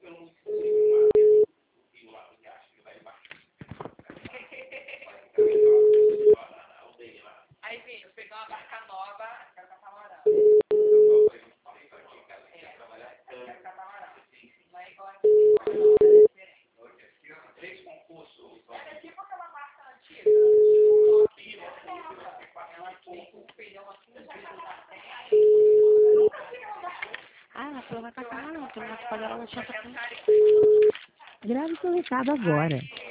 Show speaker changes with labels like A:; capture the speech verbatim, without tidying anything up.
A: Aí, Vinho, pegou uma barca nova, quero catamarã. É, quero catamarã. Não é igual aqui, é diferente. Ela é tipo aquela barca antiga. Ela tem um pneu assim, já tá
B: Ah, ela falou vai catar não, porque não pode ela não tinha. Grave seu recado agora.